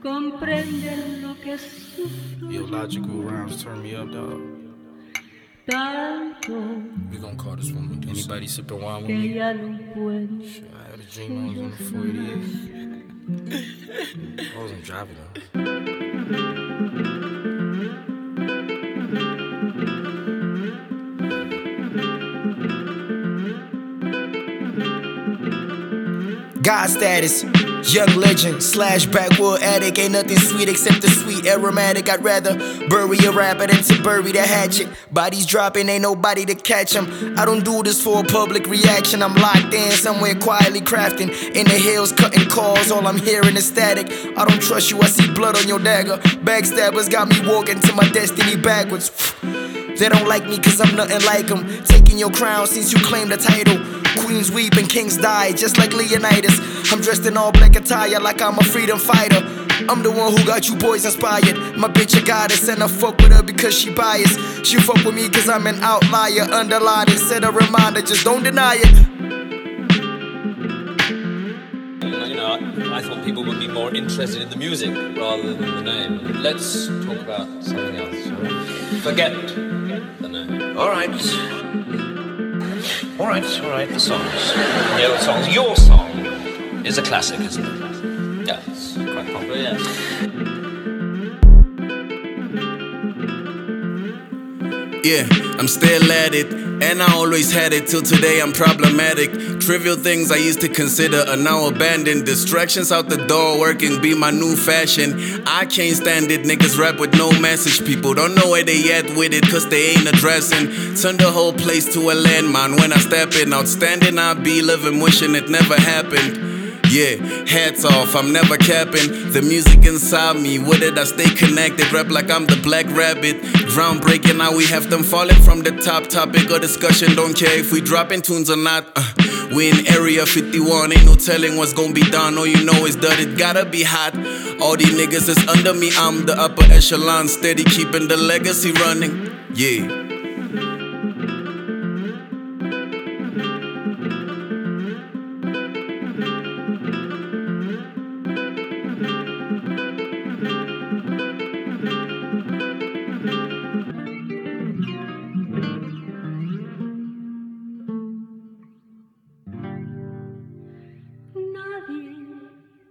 comprenden lo que sufro. Illogical rhymes turn me up, dog. Tanto We gonna call this one. Anybody sipping wine with que me? ya no puedo. Shit, I had a dream I was on the 488. I wasn't driving though. God status, young legend, / backwood addict. Ain't nothing sweet except the sweet aromatic. I'd rather bury a rapper than to bury the hatchet. Bodies dropping, ain't nobody to catch them. I don't do this for a public reaction. I'm locked in somewhere quietly crafting. In the hills cutting calls, all I'm hearing is static. I don't trust you, I see blood on your dagger. Backstabbers got me walking to my destiny backwards. They don't like me cause I'm nothing like them. Taking your crown since you claimed the title. Queens weep and kings die, just like Leonidas. I'm dressed in all black attire like I'm a freedom fighter. I'm the one who got you boys inspired. My bitch a goddess and I fuck with her because she biased. She fuck with me cause I'm an outlier. Underline it, set a reminder, just don't deny it. You know, I thought people would be more interested in the music rather than the name. Let's talk about something else. Forget the name. All right, the songs. Yeah, the songs. Your song is a classic, isn't it? Yeah, it's quite popular, yeah. Yeah, I'm still at it, and I always had it till today I'm problematic. Trivial things I used to consider are now abandoned. Distractions out the door, working be my new fashion. I can't stand it, niggas rap with no message. People don't know where they at with it, cause they ain't addressing. Turn the whole place to a landmine when I step in. Outstanding, I be living, wishing it never happened. Yeah, hats off, I'm never capping. The music inside me, with it I stay connected. Rap like I'm the black rabbit. Groundbreaking, now we have them falling from the top. Topic of discussion, don't care if we dropping tunes or not. We in Area 51, ain't no telling what's gonna be done. All you know is that it gotta be hot. All these niggas is under me, I'm the upper echelon. Steady keeping the legacy running, yeah.